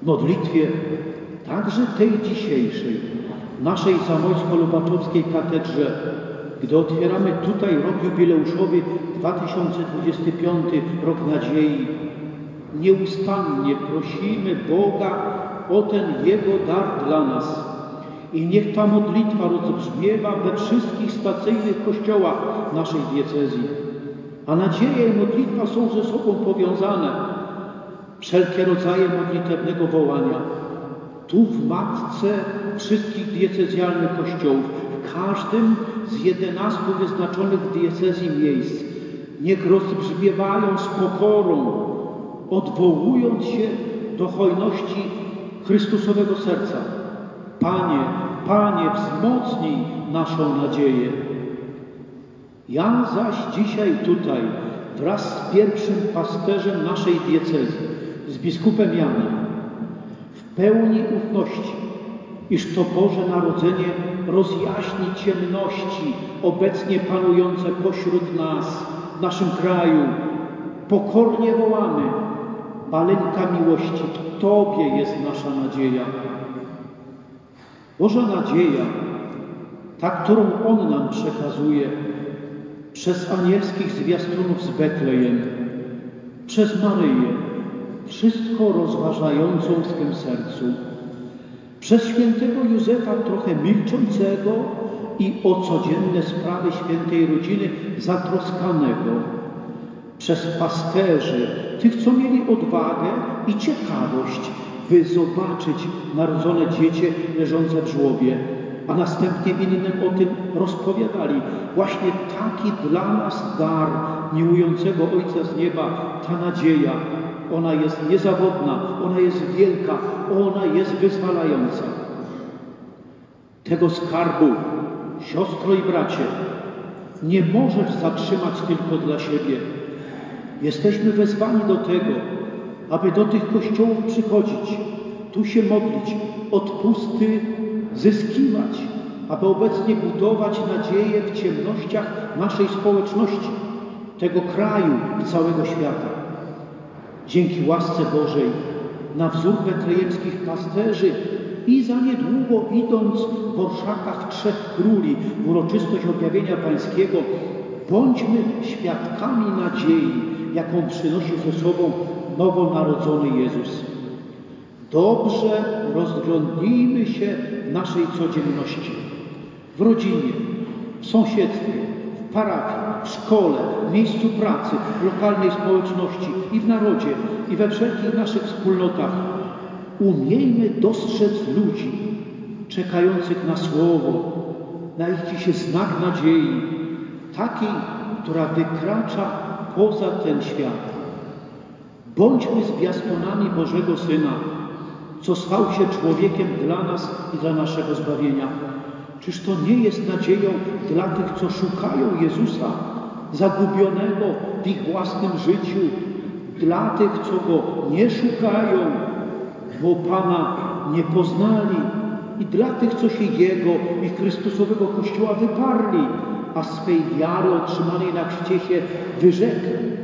modlitwie, także tej dzisiejszej, naszej zamojsko-lubaczowskiej katedrze, gdy otwieramy tutaj rok jubileuszowy 2025, rok nadziei, nieustannie prosimy Boga o ten Jego dar dla nas. I niech ta modlitwa rozbrzmiewa we wszystkich stacyjnych kościołach naszej diecezji. A nadzieja i modlitwa są ze sobą powiązane. Wszelkie rodzaje modlitewnego wołania. Tu w matce wszystkich diecezjalnych kościołów, w każdym z 11 wyznaczonych w diecezji miejsc, niech rozbrzmiewają z pokorą, odwołując się do hojności Chrystusowego serca. Panie, Panie, wzmocnij naszą nadzieję. Ja zaś dzisiaj tutaj wraz z pierwszym pasterzem naszej diecezji, z biskupem Janem, w pełni ufności, iż to Boże Narodzenie rozjaśni ciemności obecnie panujące pośród nas, w naszym kraju, pokornie wołamy: Maleńka miłości, w Tobie jest nasza nadzieja. Boża nadzieja, ta, którą On nam przekazuje przez anielskich zwiastunów z Betlejem, przez Maryję, wszystko rozważającą w swym sercu, przez świętego Józefa, trochę milczącego i o codzienne sprawy świętej rodziny zatroskanego, przez pasterzy, tych, co mieli odwagę i ciekawość, by zobaczyć narodzone dziecię leżące w żłobie, a następnie innym o tym rozpowiadali. Właśnie taki dla nas dar miłującego Ojca z nieba, ta nadzieja, ona jest niezawodna, ona jest wielka, ona jest wyzwalająca. Tego skarbu, siostro i bracie, nie możesz zatrzymać tylko dla siebie. Jesteśmy wezwani do tego, aby do tych kościołów przychodzić, tu się modlić, odpusty zyskiwać, aby obecnie budować nadzieję w ciemnościach naszej społeczności, tego kraju i całego świata. Dzięki łasce Bożej, na wzór betlejemskich pasterzy i za niedługo idąc w orszakach Trzech Króli w uroczystość objawienia Pańskiego, bądźmy świadkami nadziei, jaką przynosi ze sobą nowonarodzony Jezus. Dobrze rozglądnijmy się w naszej codzienności, w rodzinie, w sąsiedztwie, w parafii, w szkole, w miejscu pracy, w lokalnej społeczności i w narodzie, i we wszelkich naszych wspólnotach. Umiejmy dostrzec ludzi czekających na słowo, na jakiś znak nadziei, takiej, która wykracza poza ten świat. Bądźmy zwiastunami Bożego Syna, co stał się człowiekiem dla nas i dla naszego zbawienia. Czyż to nie jest nadzieją dla tych, co szukają Jezusa, zagubionego w ich własnym życiu, dla tych, co Go nie szukają, bo Pana nie poznali, i dla tych, co się Jego i Chrystusowego Kościoła wyparli, a swej wiary otrzymanej na chrzcie się wyrzekli.